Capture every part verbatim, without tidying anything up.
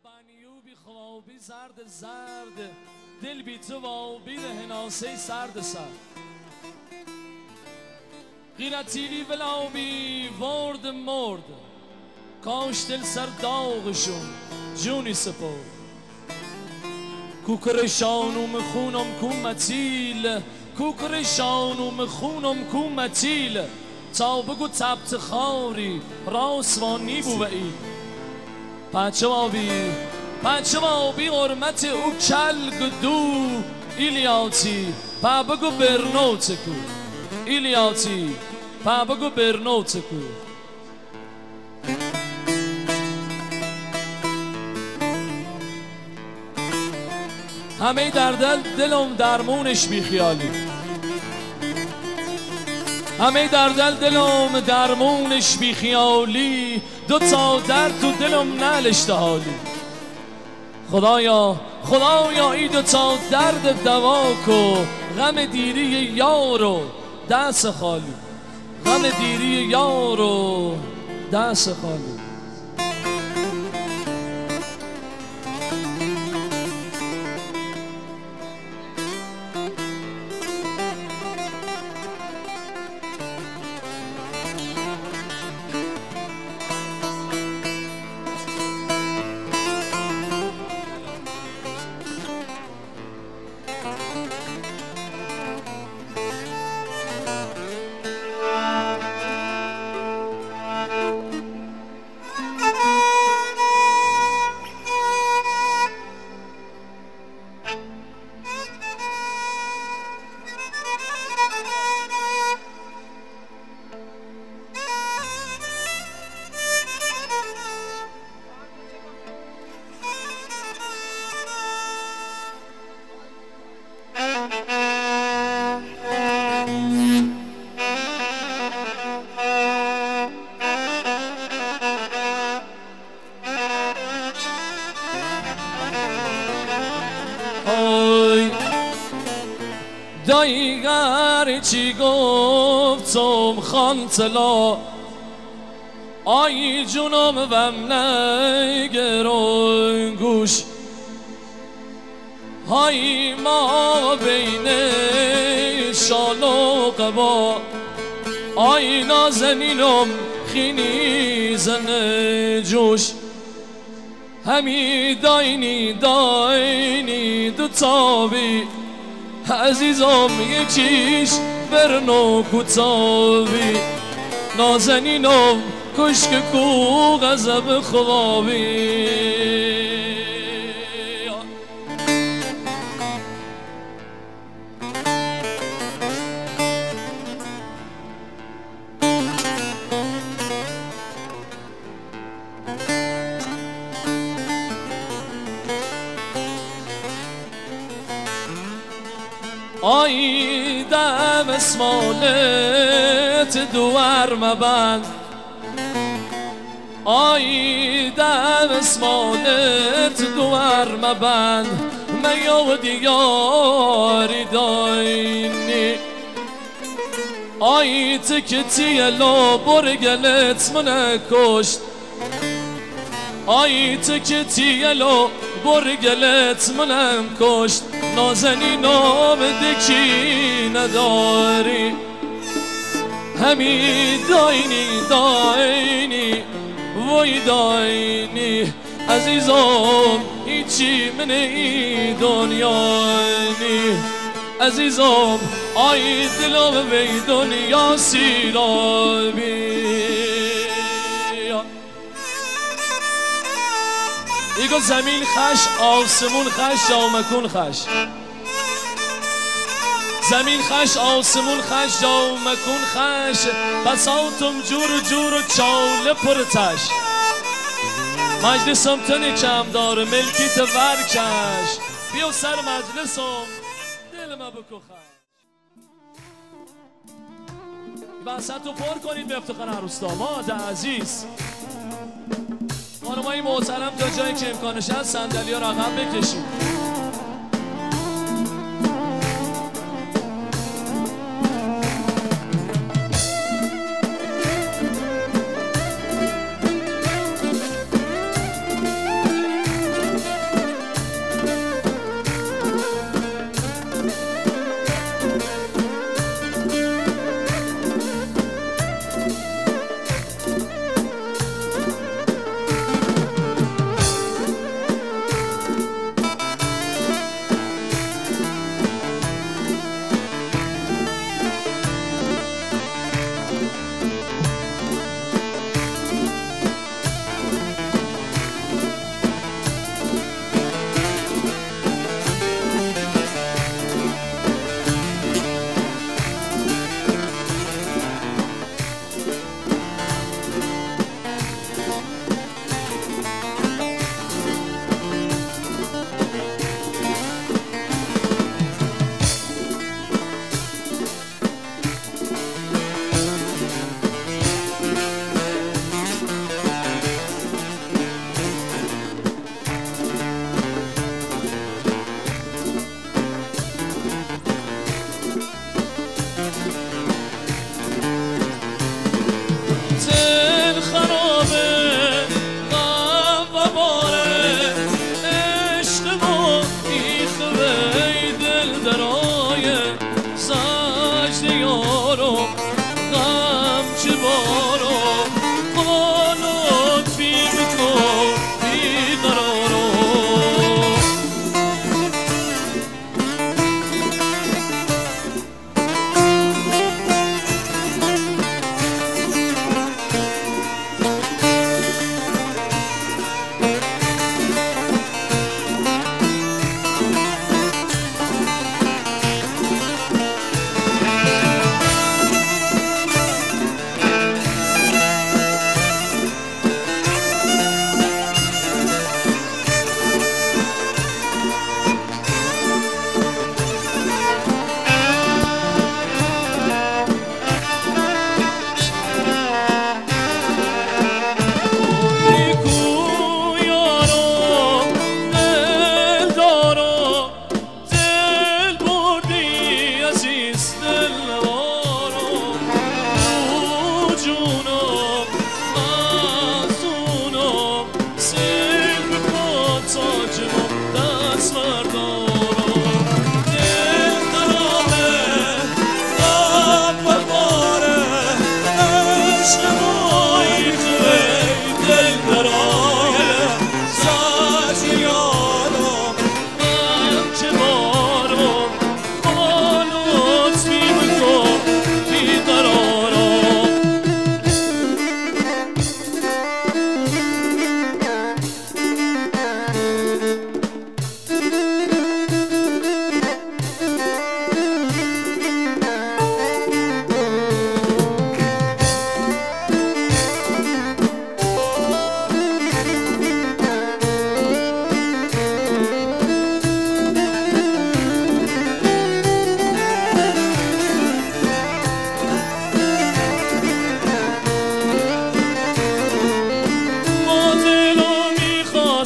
بنیو بی خوابی زرد زرد دل بی تو و بی هناسه سرد سرد غیرتیلی ولابی ورد مرد کاش دل سر داغشون جونی سپرد کوکرشانوم خونم کو متیل کوکرشانوم خونم کو متیل تا بگو تبت خاری راسوانی بوئی پچه بابی پچه بابی غرمت او کل گدو ایلیاتی پا بگو برنوت کو ایلیاتی پا بگو برنوت کو همه در دل دلم درمونش بی خیالی همه در دل دلم درمونش بی خیالی دو تا درد تو دلم نلشته حالی خدایا خدایا ای دو تا درد دوا کو غم دیری یارو دست خالی غم دیری یارو دست خالی دایگر چی گفتم خانتلا آی جونم وم نگرون گوش های ما بین شال و قبا آی نازنینم خینی زن جوش همی داینی داینی دو تابی عزیزم یکیش برنو کتابی نازنینم کشک کو غضب خوابی آی دم اسمالت دوار مبند آی دم اسمالت دوار مبند میو دیاری داینی آی تکتی لو برگلت من کشت آی تکتی لو برگلت منم کشت نازنینم دکی نداری همی داینی داینی وای داینی عزیزم هیچی من ای دنیانی عزیزم آی دلم وی دنیا سیرابی ایگو زمین خش آسمون خش جامکون خش زمین خش آسمون خش جامکون خش بساتم جور جور و چاله پرتش مجلسم تنی کم داره ملکی تو ورکش بیو سر مجلسم دل ما بکو خش بسط رو پر کنید به افتخار عروس داماد عزیز خانمای محترم تا جایی که امکانش هست صندلی ها رقم بکشید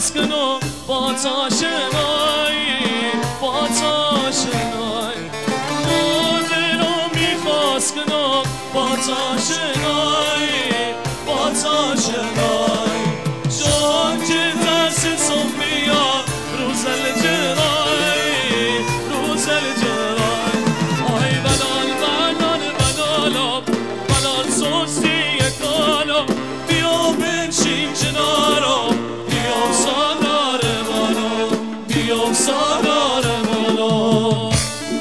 میخواست کنم با تا شنایی با تا شنایی دلم میخواست کنم با تا شنایی با تا شنایی جان که دست سم بیار روزل جرایی روزل جرایی آی بلال بلال بلالم بلال سستی کالم بیا بنشین کنارم بیا سالار منو بیا سالار منو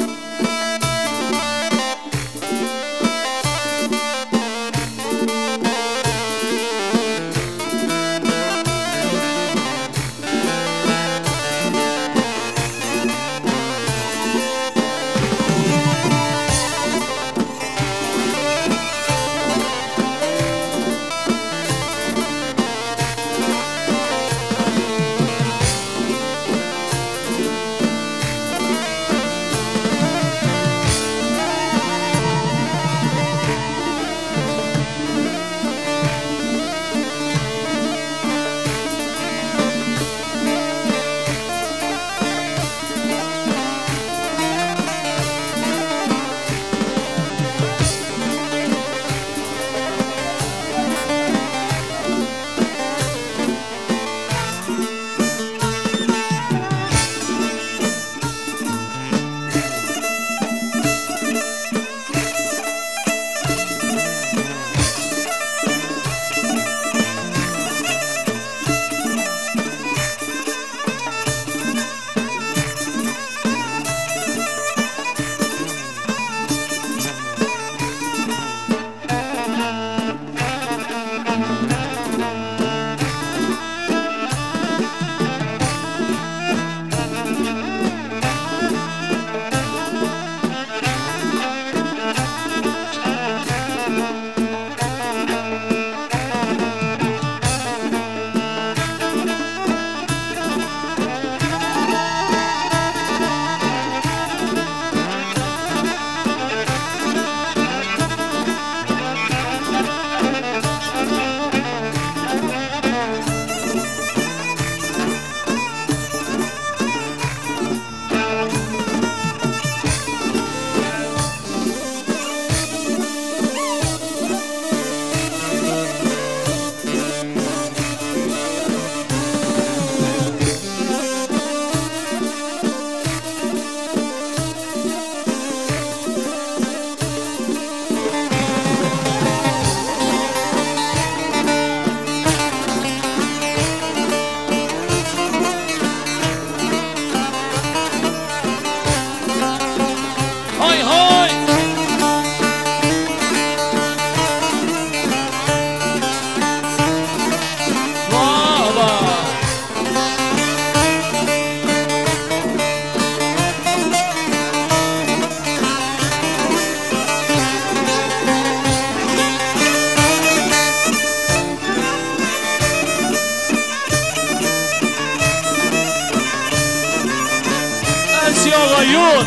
آقایون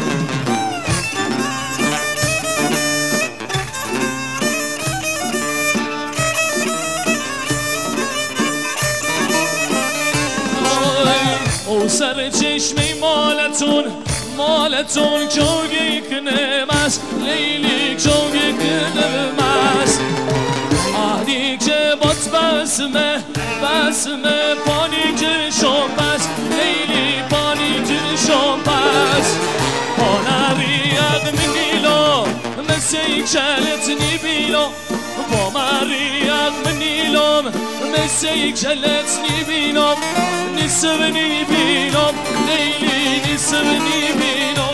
او سر چشمی مالتون مالتون جوگی کنم است لیلی جوگی کنم است آهدی که بات بسمه بسمه پانی که شم بس لیلی پانی که شم بس پانری اق منیلو مسیک شلت نیبیلو با مری اق منیلو مسیک شلت نیبیلو نسب نیبیلو لیلی نسب نیبیلو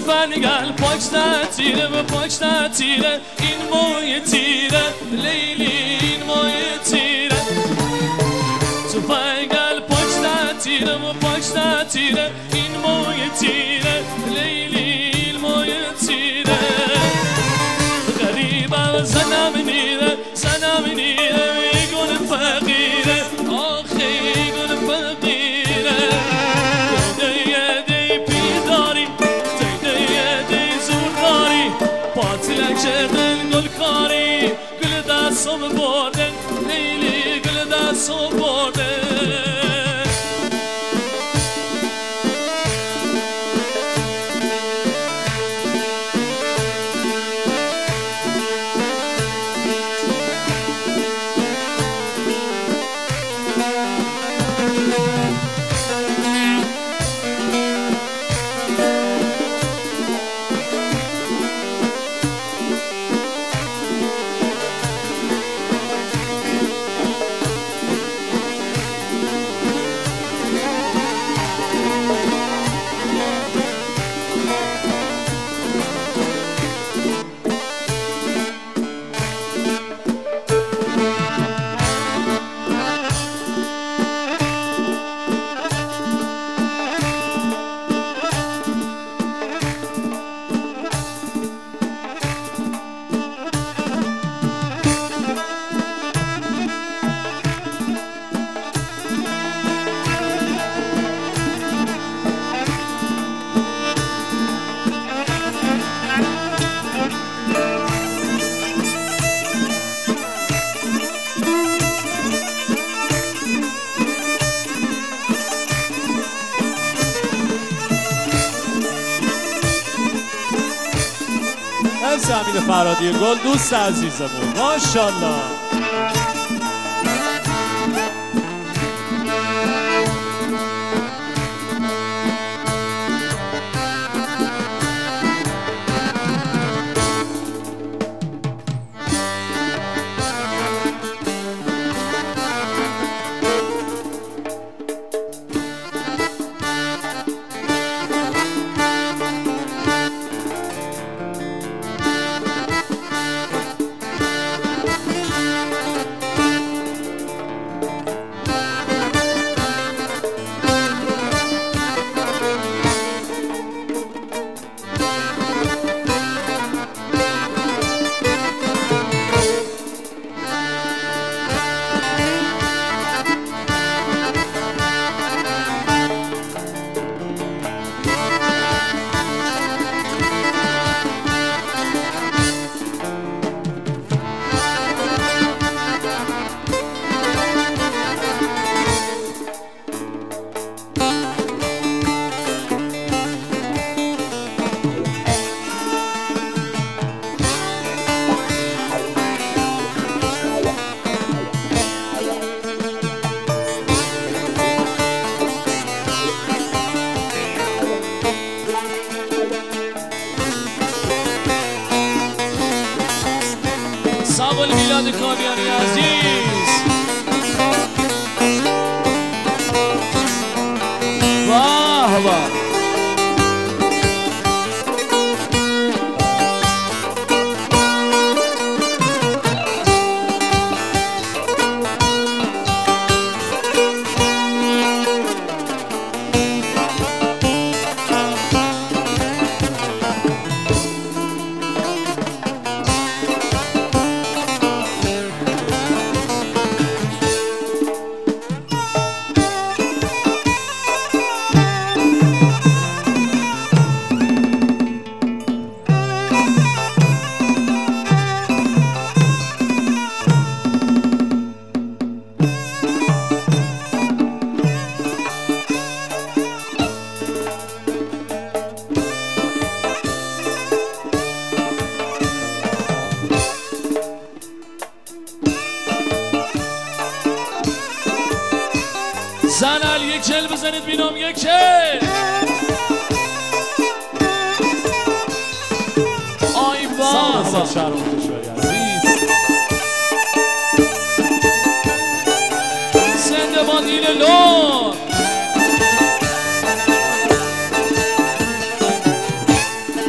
فنگل پاک تیره و پاک تیره این موی تیره لیلی این موی تیره تو فنگل پاک تیره و پاک تیره این موی تیره لیلی این موی تیره غریبم زنم نیره زنم نیره میگون فقیره آخی گون فقیره دیده دی پیداری دیده دی زورکاری پاتیلک شدن گل کاری گل دستم بردن لیلی گل دستم بردن مرسی حمید فرهادی گل دوست عزیزمون ماشاءالله. ساول میلاد کاویانی عزیز واه واه زن علی یک کل بزنید بینام یک کل آی با زنده باد ایل لون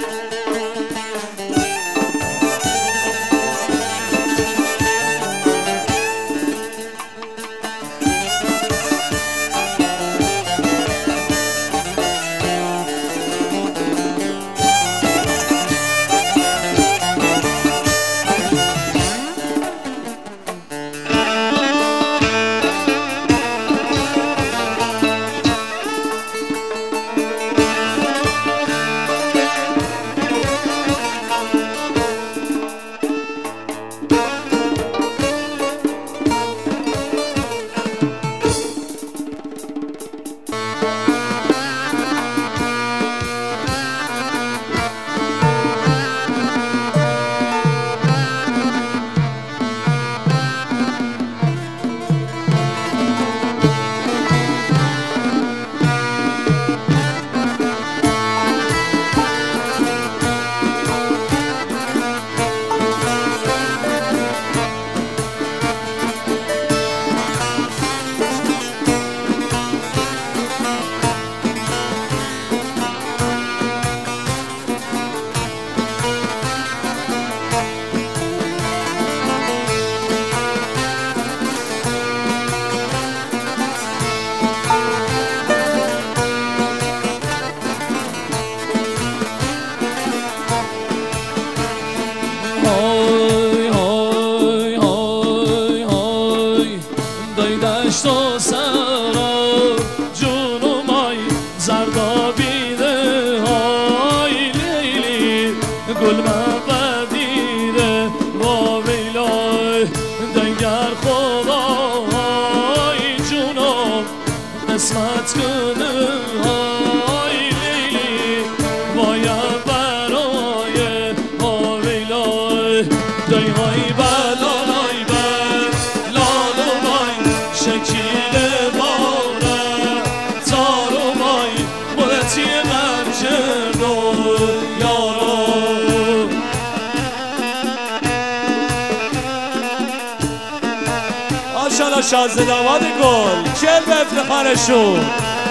گل مقدیره با ویلای دنگر خدای جونم قسمت کنه های لیلی باید برای با ویلای دنهای بلای بلال و بای شکیل باره تار و بای بولتی مرجر رو یارو ماشاءالله شازده داماد گل کل به افتخارشون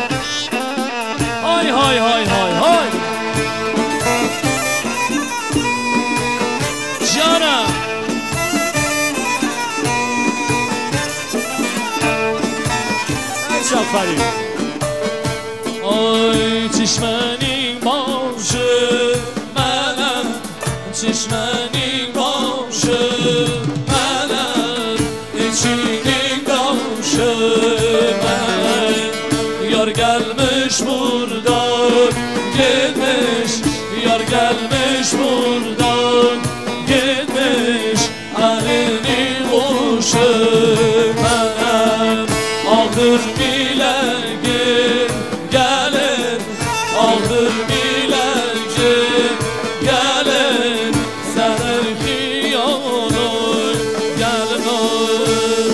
های های های های های جانم ایش آفرین آی چشمنی باشه منم چشمنی باشه منم چینی باشه من یار گلمش مردان گدمش یار گلمش مردان گدمش ارنی باشه منم آخر میلگه گلن آخر میلگه گلن سر خیانوی گلنوی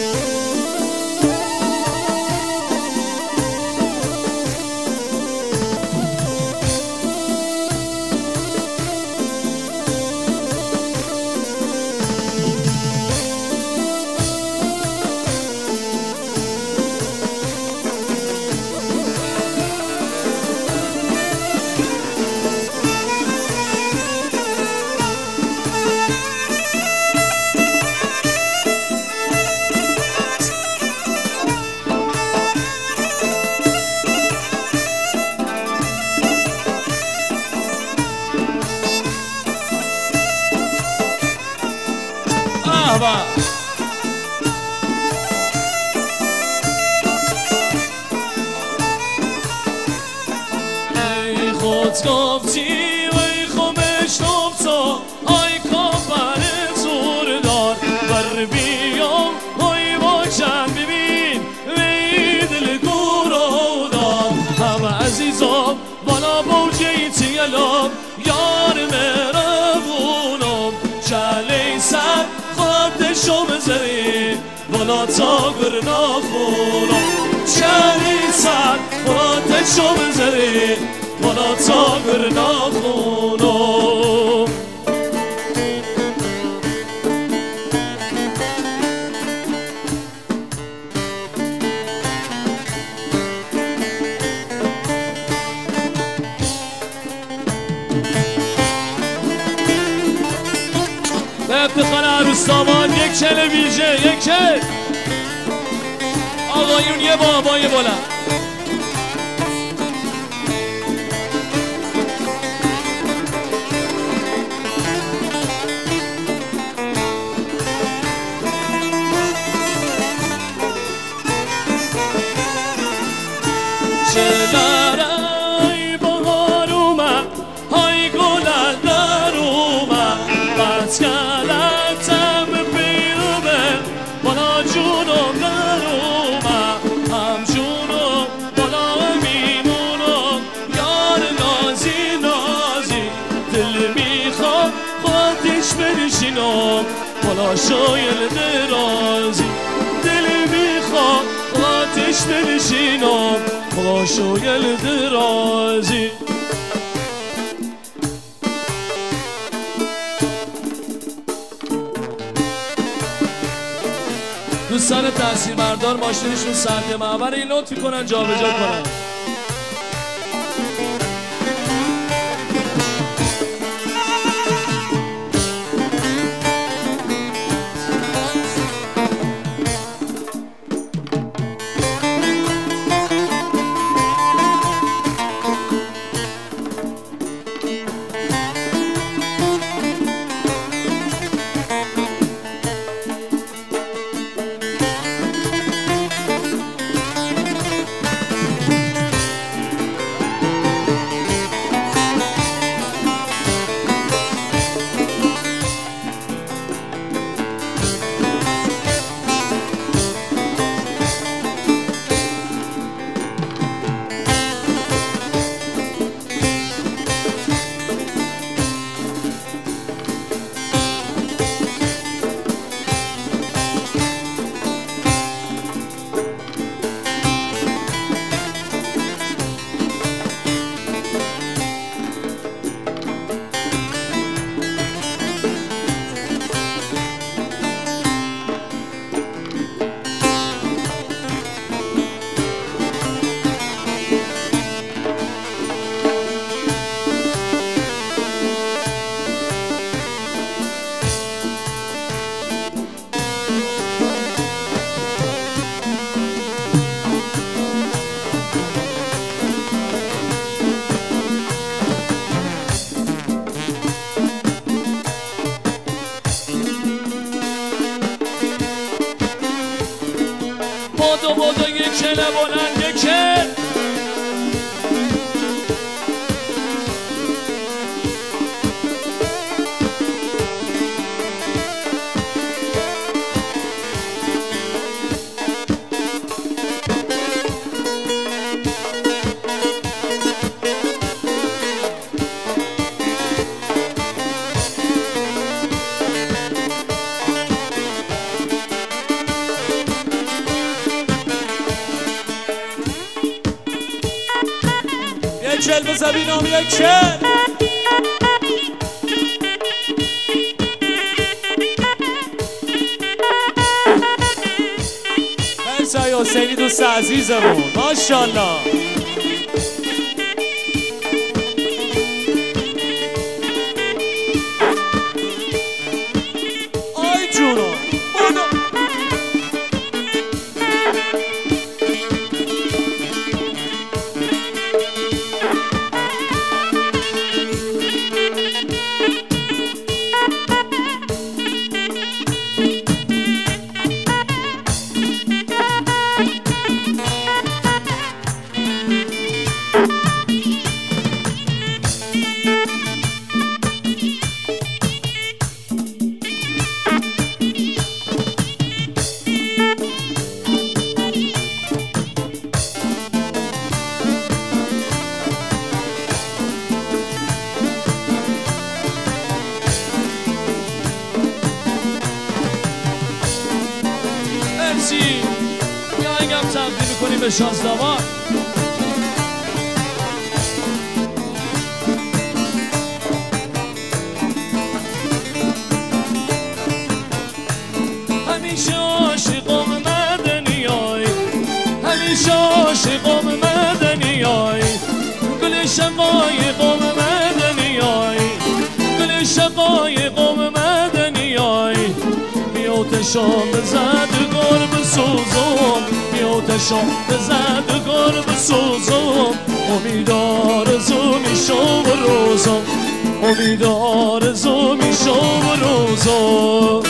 احبا ای خود گفتی و ای خمش نفتا ای کافر زور دار بر بیام ای با چند ببین وی دل گورو دار همه عزیزم بالا بوجه تیلم یار مربونم چلی سر خودشم زری بالا تا گرنا خونم چلی سر خودشم زری بالا تا گرنا خونم به افتخار عروس داماد یک چل ویژه یک چل آقایون یه بابای بلند چلارای بهار اومد های گلال در اومد بس کلتم بیرومه بالا جونم در اومد هم جونم بالا میمونم یار نازی نازی دل میخوام خودش بنشینم بالا شایل درازی دل میخوام خودش بنشینم بالا شایل درازی دوستان تحصیل بردار ماشینشون سرد معبر این لطفی کنن جا به جا کنن بادو بادو یک کله بلند یک کل یک چل بزن بینام یک چل مرسی حسینی دوست عزیزمون ماشاءالله آی جونو بودو یا اگم تبدیل میکنیم به شازداوار همیشه عاشقم مدنیای همیشه عاشقم مدنیای گل شقایقم مدنیای گل شقایقم مدنیای بیوتشم بزد گرب سوزم بیوتشم بزد گرب سوزم امید آرزو میشم و روزم امید آرزو میشم و روزم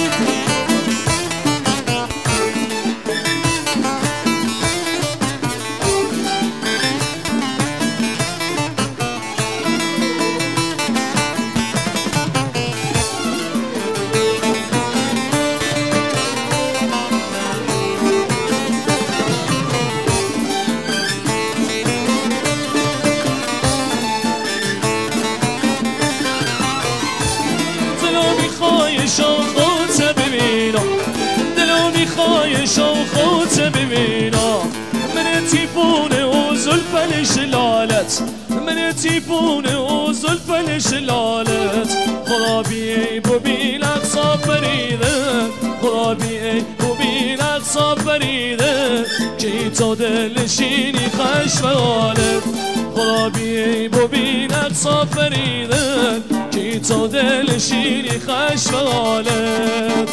شوخوت ببینم دلو میخوای شوخوت ببینم من تیپونه و زلفنش لالت من تیپونه و زلفنش لالت خدا بیای ببین اقصا فریده خدا بیای ببین اقصا فریده که تو دلشینی خشم حالت خدا بیای ببین اقصا فریده که تو دلشینی خشم حالت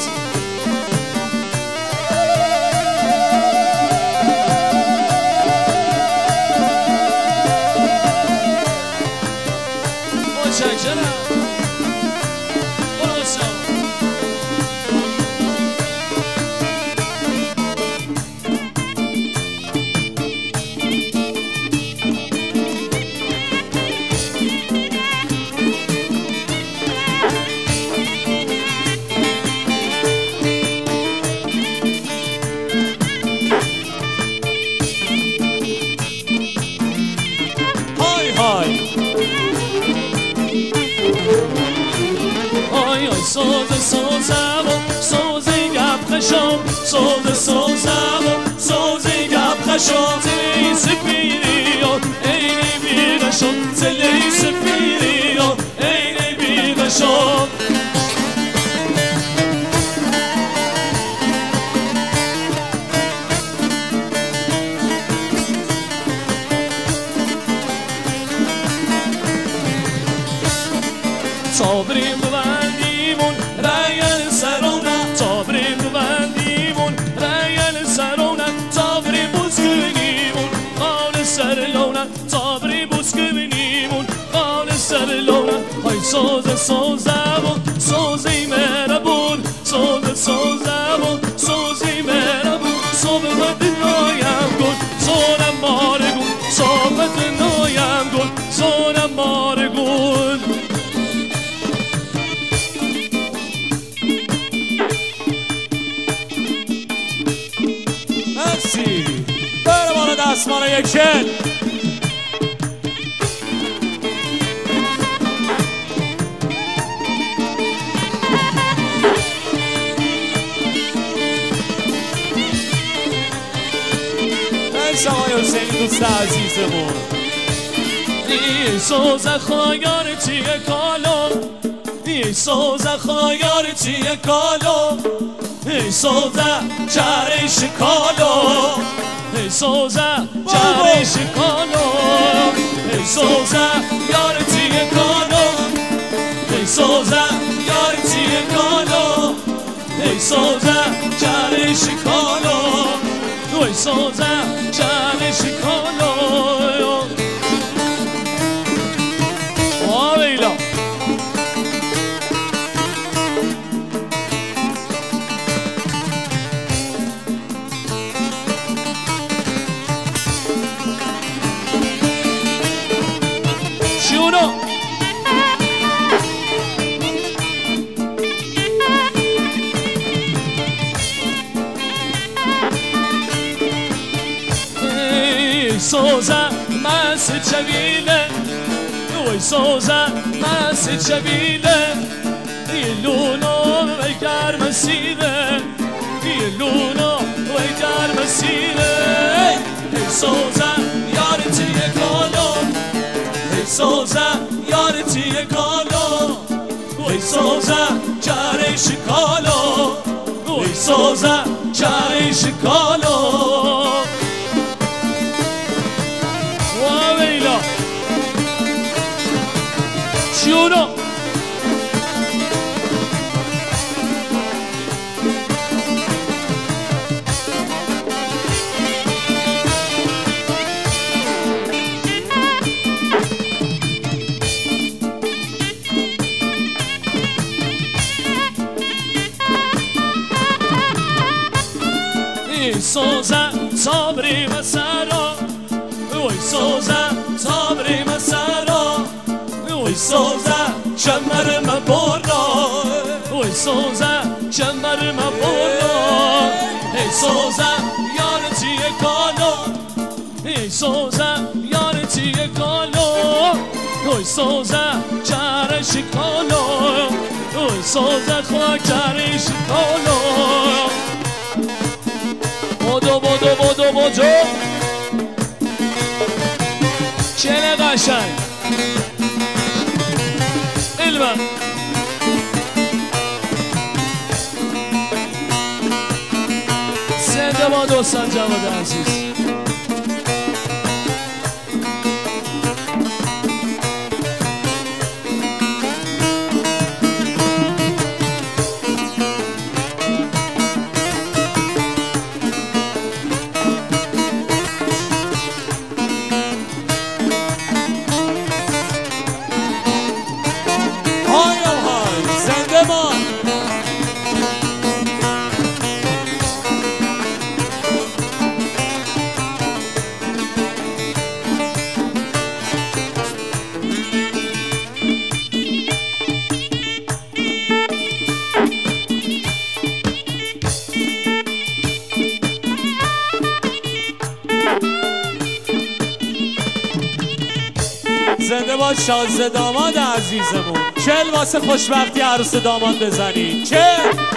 متشکرم سوز سوزم و سوزی گپ خشم سوز سوزم و سوزی گپ خشم تلی سفیری و اینی بیغشم تلی سفیری و اینی بیغشم صابریم ببندیمون رایل سرونه صابریم ببندیمون رایل سرونه صابری بوسکنیمون خال سرلونه صابری بوسکنیمون خال سرلونه های سوز سوزم و سوزی مربون سوز سوزم و سوزی مربون صبح دستمان یک چل. مرسی آقای حسینی دوست عزیزمون. ای سوزه خواهیار چیه کالو، ای سوزه خواهیار چیه کالو، ای سوزه چرش کالو، ای سوزه چرش کالو، ای سوزه یار چیه کالو، ای سوزه یار چیه کالو، ای سوزه چرش کالو، ای سوزه چرش کالو. آویلا شونو ای سوزه مست جویله، وی سوزه مست جویله، ایلونو وی گرم سیره، ایلونو وی گرم سیره. ای سوزه یار چیه کالو، ای سوزه یار چیه کالو، وی سوزه چرش کالو، وی سوزه چرش کالو. واویلا شونو ای سوزه صبری مسرا، وی سوزه صبری مسرا، وی سوزه شمر مبورا، وی سوزه شمر مبورا. ای سوزه یار چیه کالو، ای سوزه یار چیه کالو، وی سوزه چرش کالو، وی سوزه خواه چرش کالو. بودو بودو بودو بودو چله قشنگ علمم زنده با دوستان جواد عزیز. زنده باد شازده داماد عزیزمون. چل واسه خوشبختی عروس داماد بزنید. چل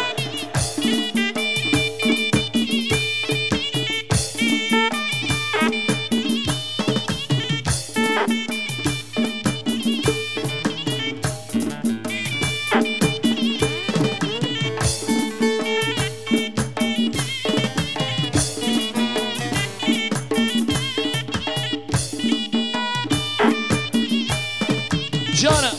جانم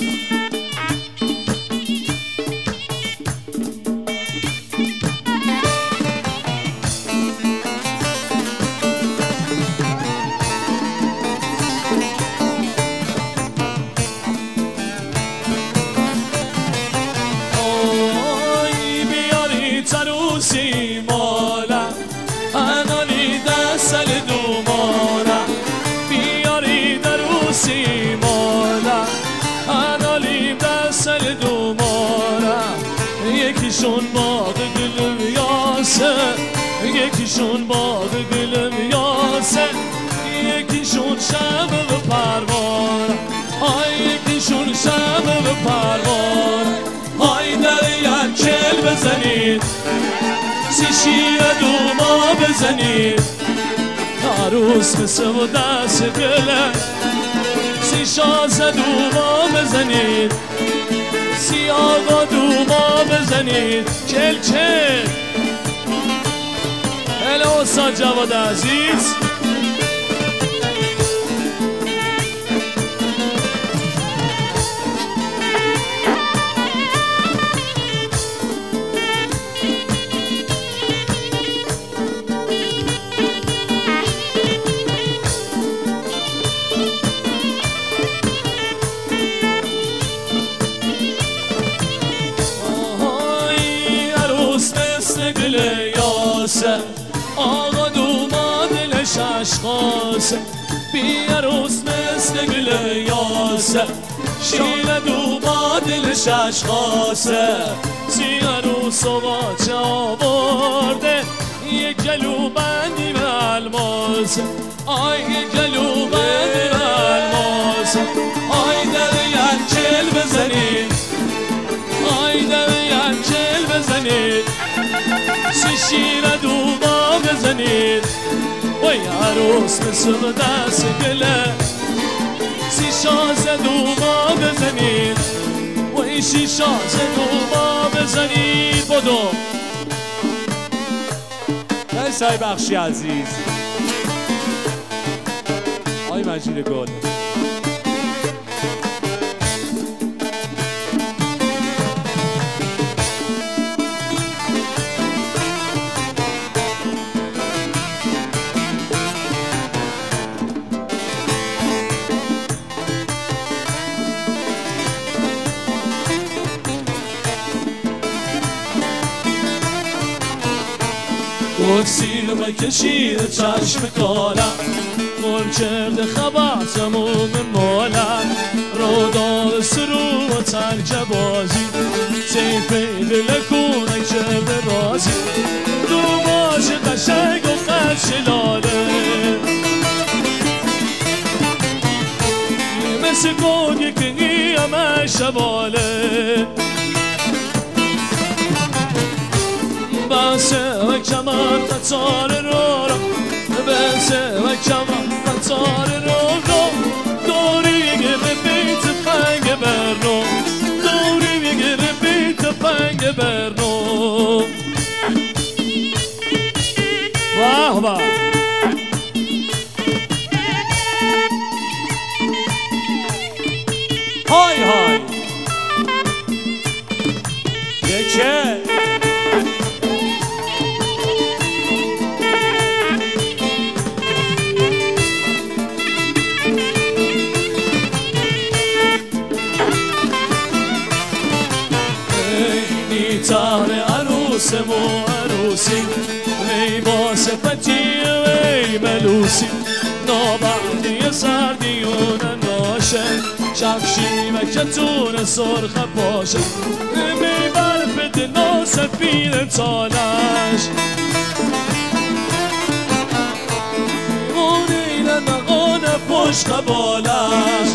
اوی بیاری تروسی مالا انانی دستل دومالا بیاری دروسی مالا انالیم دستل دومالا یکیشون باغ گلم یاسه یکیشون باغ گلم یاسه سی شیر دوما بزنید عروس مثل و دست گله سی شازه دوما بزنید سی آقا دوما بزنید چل چل هلا استاد جواد عزیز آقا دوما دلش عشقاسه بی عروس مثل گل یاسه شیر دوما دلش عشقاسه سی عروس و باچه آورده یه گلو بندی به الماسه آی یه گلو بندی به الماسه آی در ینکل بزنید آی در ینکل بزنید سی شیر دوما بزنید وای عروس مثل دست گله سی شازه دوما بزنید وای سی شازه دوما بزنید بدو مرسی بخشی عزیز آی مجید گل گل سیر بکشید چشم کالم گل کرده خبر تموم مالم رو دار سرو و ترک بازی سیفه دلکونه کرده بازی دو باش قشنگ و خشلاله مثل گل یکی همه شباله بسه و کمر قطار رو رو بسه و کمر قطار رو رو دوری میگه بیت پنگ برنو دوری میگه بیت پنگ برنو واه واه های های یکه تار عروسم و عروسی لیباس پتیه وی ملوسی نابردی سردیون ناشه شفشی و کتون سرخ پاشه بی برف دنا سفیر تالش اونیل نقان پشت قبالش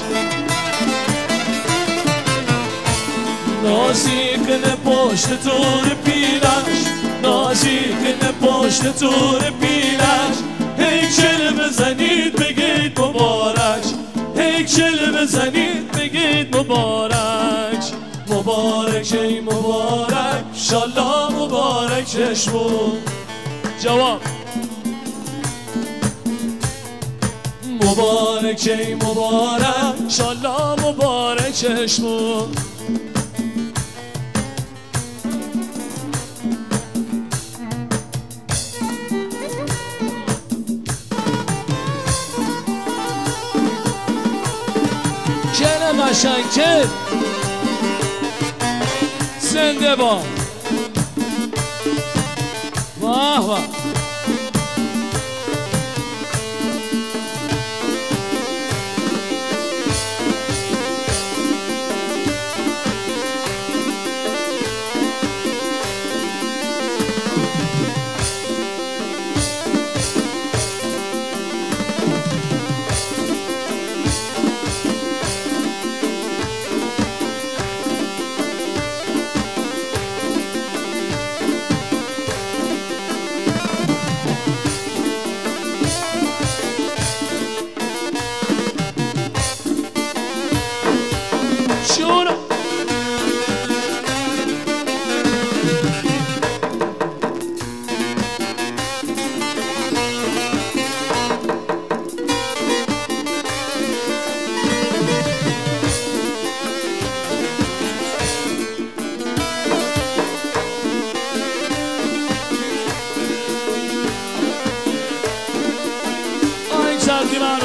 نازیک نه پشت تور پیرش نازیک نه پشت تور پیرش هیکل بزنید بگید مبارک هیکل بزنید بگید مبارک مبارک ای مبارک شالله مبارکش بود جواب مبارک ای مبارک شالله مبارکش بود کل قشنگ کل زنده با واه واه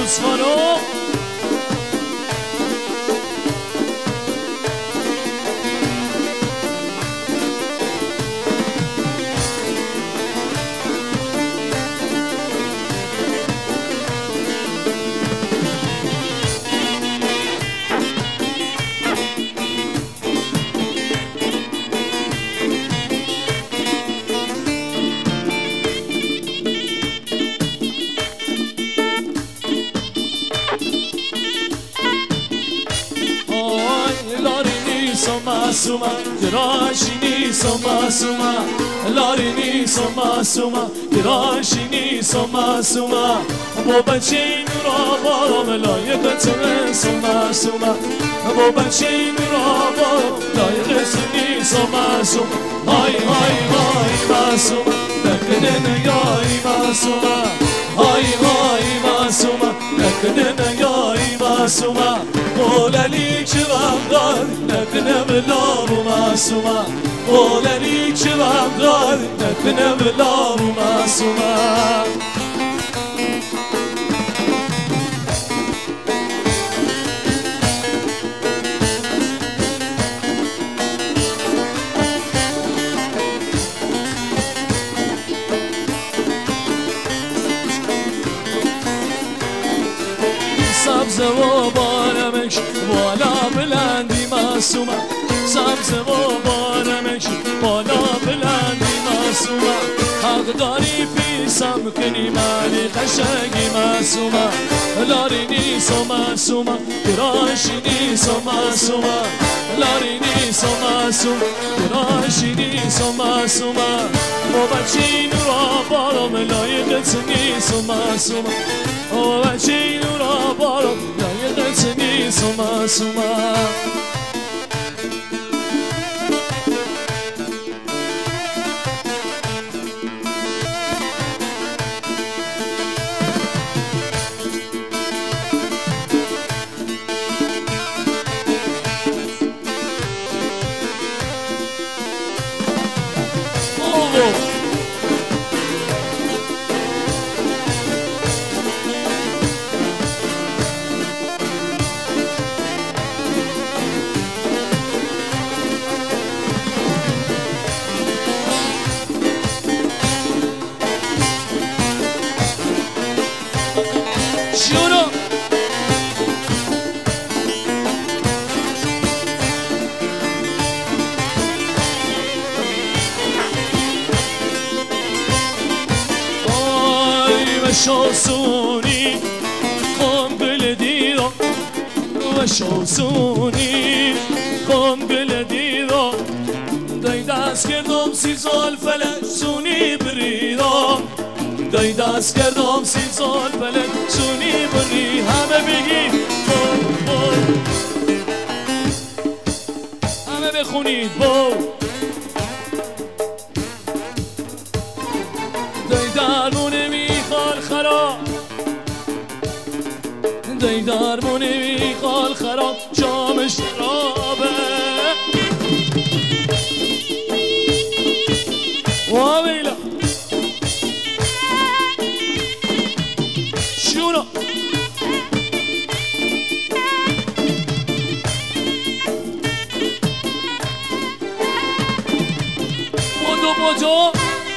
روزوانو masuma, grashini so masuma, larini so masuma, grashini so masuma. Bo bachey nura baram layqat so masuma, bo bachey nura baram layqat so masuma. Ay ay ay masuma, nakden ay masuma, ay ay masuma, nakden ay masuma. قولني كم دار نكنا بلاب معصومة قولني كم دار نكنا بلاب معصومة سبز و بارمش بالا بلندی معصومه سبز و بارمش بالا بلندی معصومه حق داری پیسم کنی مالی قشنگی معصومه لاری نیسو معصومه گراشی نیسو معصومه لاری نیسو معصومه گراشی نیسو معصومه و بچی نورا بارم لایقت نیسو معصومه و بچی نورا بارم لایقت نیسو معصومه شوسوني قم بالديرة وشوسوني قم بالديرة داي داس كردم سيزال فلك سوني بريدة داي داس كردم سيزال فلك سوني بري همه بگید بو بو همه بخونید بو داي درمونه میخوال خراب دای درمونه میخوال خراب جام شرابه واویلا شونو بودو بودو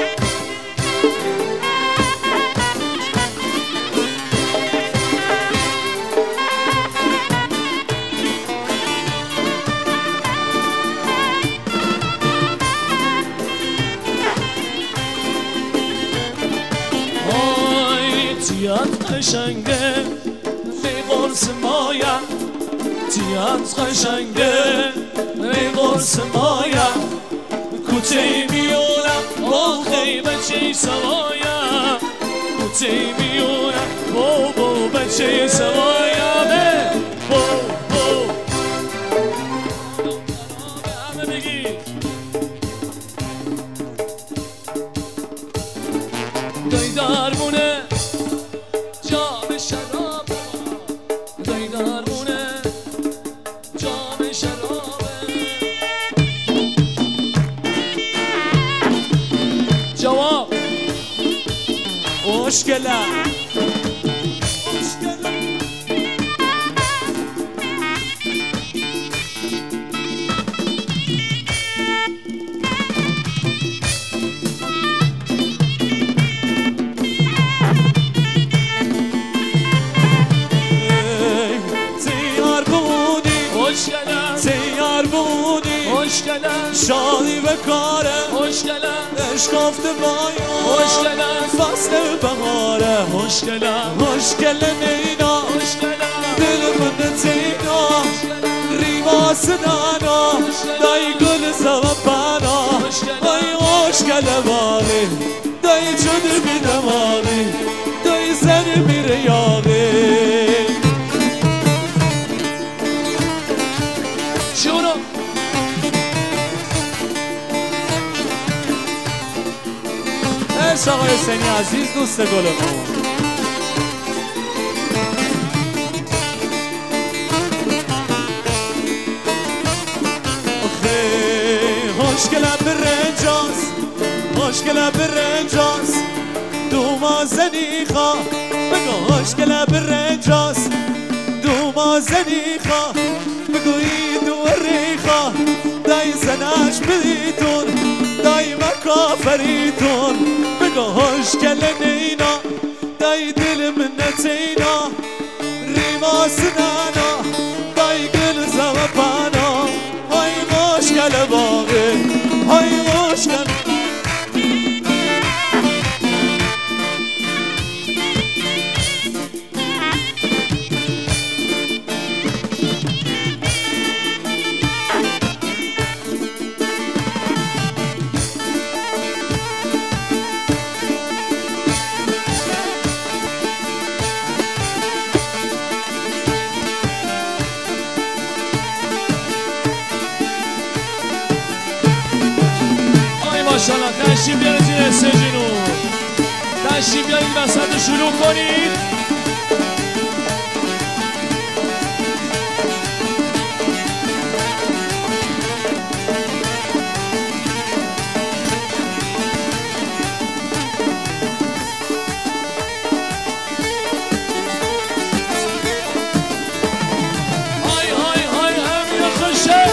تیات قشنگه می قرص مایم تیات قشنگه می قرص مایم کوچه میونم آخی بچه سوایم کوچه میونم بابا بچه سوایم بو بو همه بگید دای درمونه جام شراب دای درمونه جام شرابه جواب خوشگله خوشگله خوشگلم شادی به کاره خوشگلم اشکافت بایم خوشگلم فصل بهاره خوشگلم خوشگل نینا خوشگلم دل من تینا ریما سدانا دای گل زوابانا ای خوشگل باقی دای جد بی دماغی دای زن میره یاقی شونو مرس آقای حسینی عزیز دوست گلمون خوشگلم برنجاز خوشگلم برنجاز دوما زنیخا بگو خوشگلم برنجاز دوما زنیخا بگویی دو ریخا دای زنش بدیتون دای مکافریتون بگو خوشگل نینا دای دل منتینا ریما سنانا دای گل زوابانا های خوشگل باقی های خوشگل ماشاءالله تشریف بیارید زیر استیجینو تشریف بیارید وسط شروع کنید های های های امیر خوشه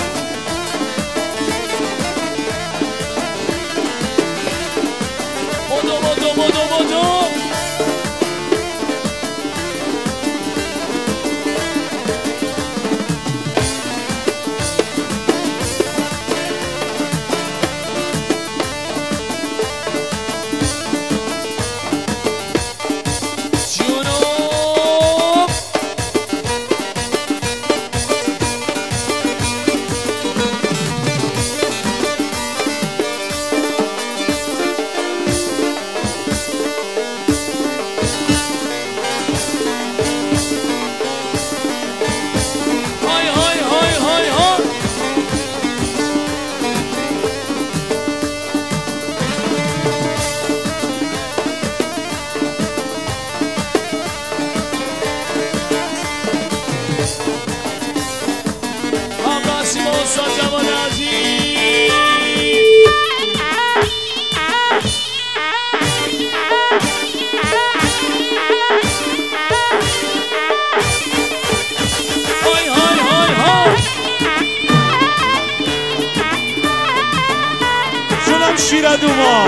بدو بدو بدو بدو شیر دوما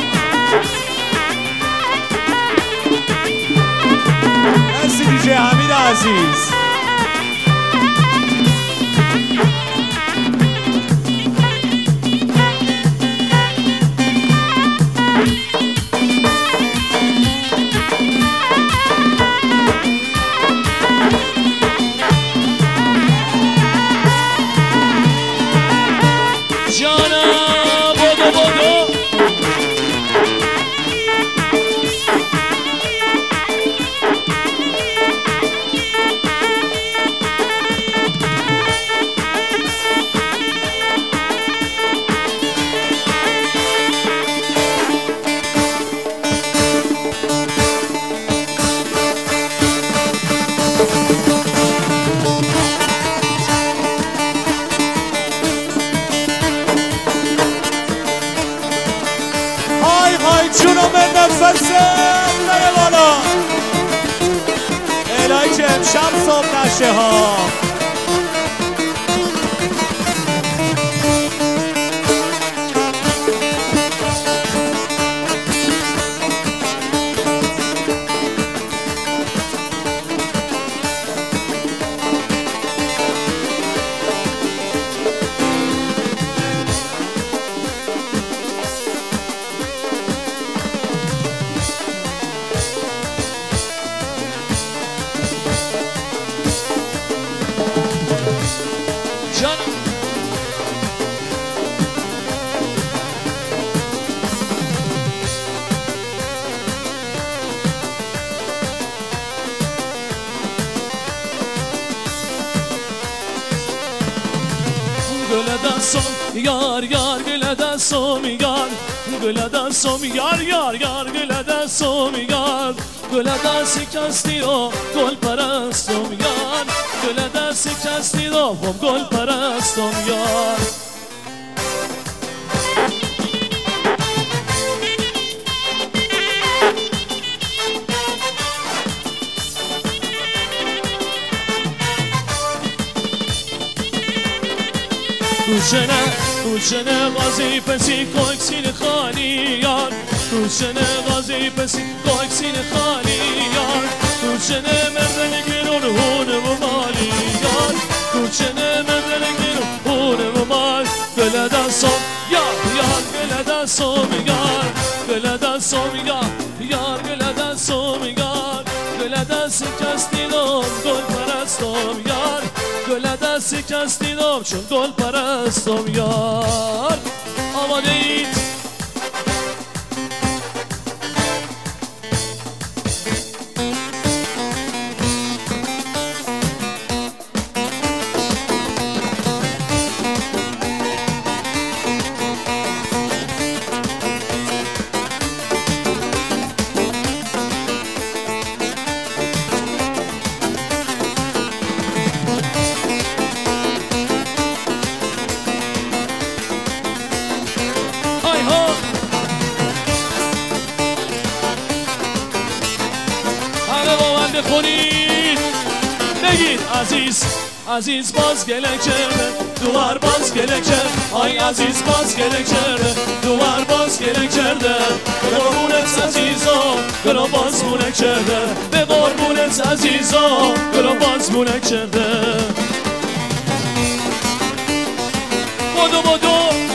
مرسی دیجی حمید عزیز جونم نفسه بره بالا الهی که امشب صبح نشه ها دستم یار یار گل دستم یار گل دستم یار یار یار گل دستم یار گل دست کسی رو گل پرستم یار گل دست کسی رو گل پرستم یار کوچنه کوچنه غازی پسی کوکسین خالی یار کوچنه غازی پسی کوکسین خالی یار کوچنه مردن گرون هونه و مالی یار کوچنه مردن گرون هونه و مال گل دستم یار یار گل دستم یار گل دستم یار یار گل دستم یار گل دست کستیدم گل پرستم یار گل دست کستیدم چون گل پرستم یار آماده اید بخونید بگید عزیز عزیز باز گله کرده دوار باز گله کرده آی عزیز باز گله کرده دوار باز گله کرده به قربونت عزیزا گلو باز گونه کرده به قربونت عزیزا گلو باز گونه کرده بدو بدو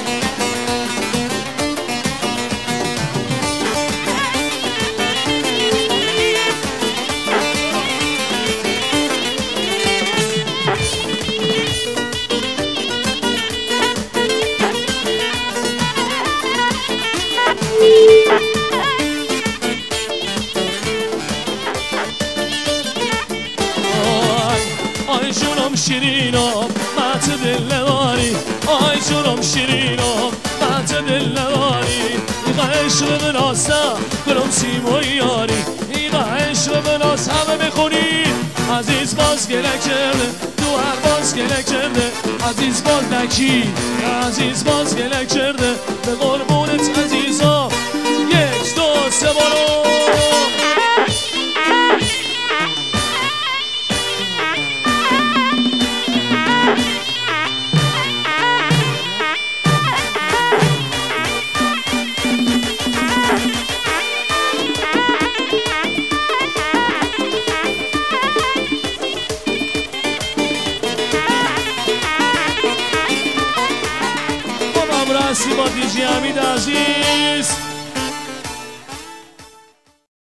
آی جونم شیرینم مات دل نداری آی جونم شیرینم مات دل نداری ایقا عشق بناسته گلم سیم و یاری ایقا عشق بناس همه بخونید عزیز باز گله کرده دوار باز گله کرده عزیز باز نکی عزیز باز گله کرده به قربونت عزیزا یک دو سه برو راستی با دیجی حمید عزیز